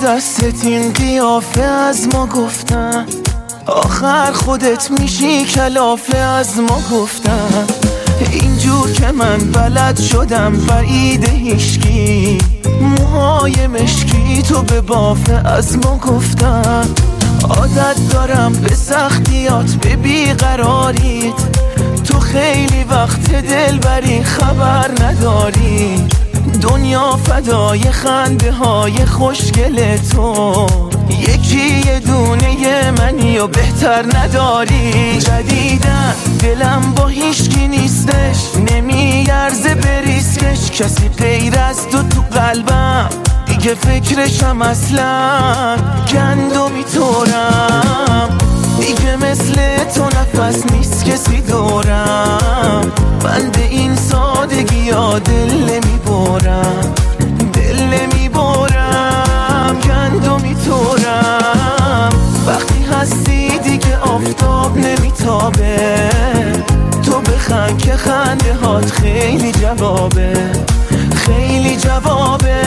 دستت این قیافه از ما گفتن، آخر خودت میشی کلافه از ما گفتن. اینجور که من بلد شدم بعید هیشکی، موهای مشکی تو به بافه از ما گفتن. عادت دارم به سختیات به بیقراریت، تو خیلی وقت دلبری خبر نداری. دنیا فدای خنده های خوشگل تو، یکی یه دونه منی و بهتر نداری. جدیدن دلم با هیشکی نیستش، نمیارزه بریسکش. کسی غیر از تو قلبم دیگه فکرشم اصلا. گندمی طورم دیگه مثل تو نفس نیست کسی دورم. من به این سادگی ها دل نمیبرم، دل نمیبرم. گندمی طورم وقتی هستی دیگه آفتاب نمیتابه. تو بخند که خنده هات خیلی جوابه، خیلی جوابه.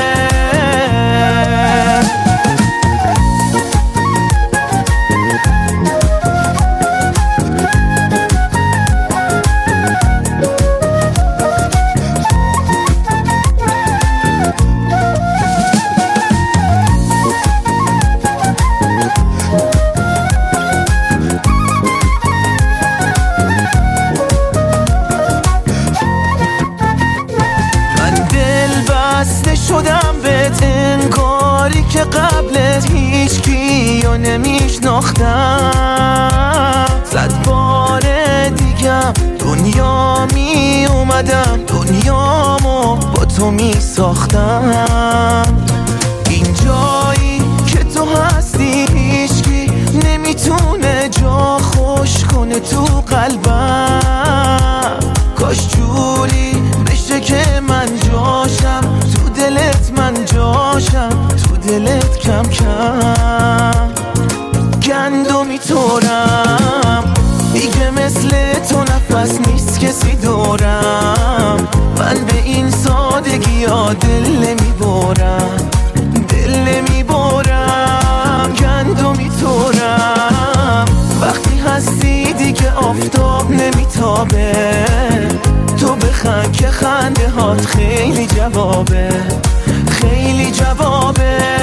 شدم بهت انگاری که قبلت هیچ کیو نمیشناختم. 100 بار دیگم دنیا می اومدم، دنیامو با تو می ساختم. این جایی که تو هستی هیچکی نمیتونه جا خوش کنه تو قلبم. کاش جوری بشه که من جاشم تو دلت، من جاشم تو دلت کم کم. گندمی طورم دیگه مثل تو نفس نیست کسی دورم. من به این سادگی ها دل نمیبرم، دل نمیبرم. گندمی طورم وقتی هستی دیگه آفتاب نمیتابه. تو بخند که خنده هات خیلی جوابه، خیلی جوابه.